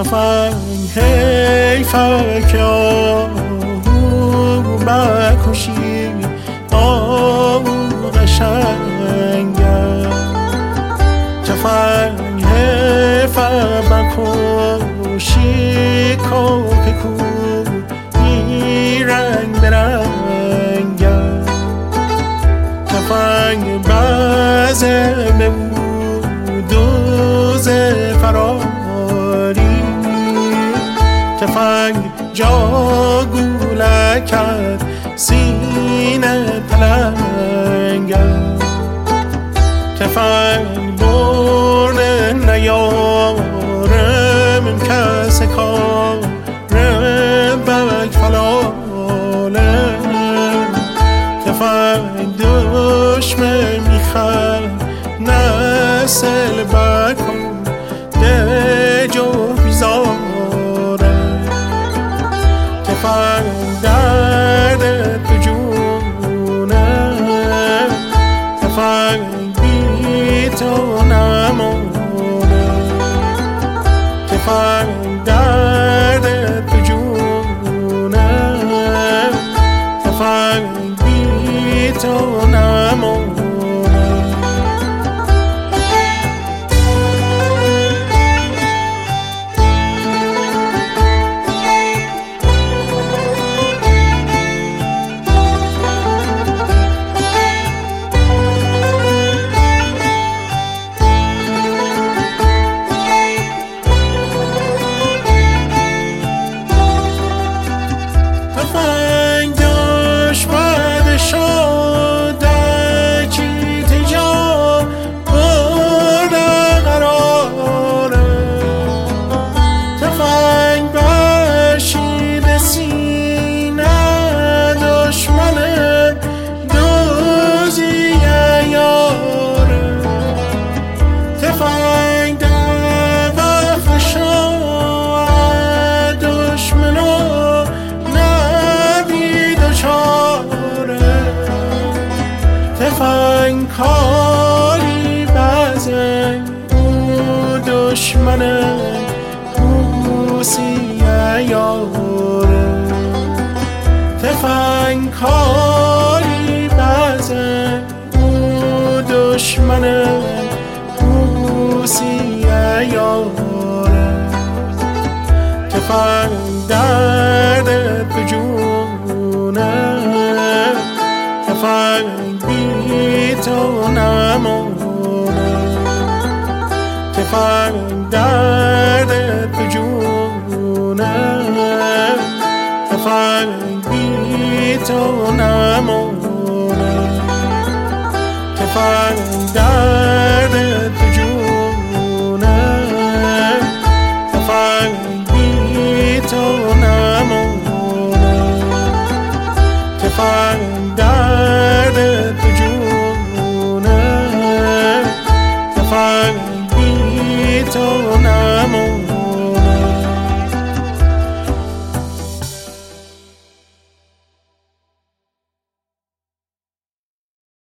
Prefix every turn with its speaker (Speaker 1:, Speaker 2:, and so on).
Speaker 1: تفنگ حیفه که آهو بکشی آهو قشنگه تفنگ حیفه بکشی کوک کو این رنگ برنگه تفنگ بزه به دوز فراری تفنگ جا گوله کرد سینه پلنگه تفنگ برده نیارم کس کار بک فلاله تفنگ دشمن میخواد نسل بکن ده جو بیزاره تفنگ درد تو جونه تفنگ بی تو نمونه تفنگ درد تو جونه تفنگ بی تو نمونه تفنگ کاری بزن او دشمنه او سیه یاره تفنگ کاری بزن او دشمنه او سیه یاره تفنگ درد تو جونه تفنگ بی تو نمونه تفنگ درد تو جونه تفنگ بی تو نمونه تفنگ درد تو جونه تفنگ بی تو نمونه تفنگ درد تو جونه تفنگ بی تو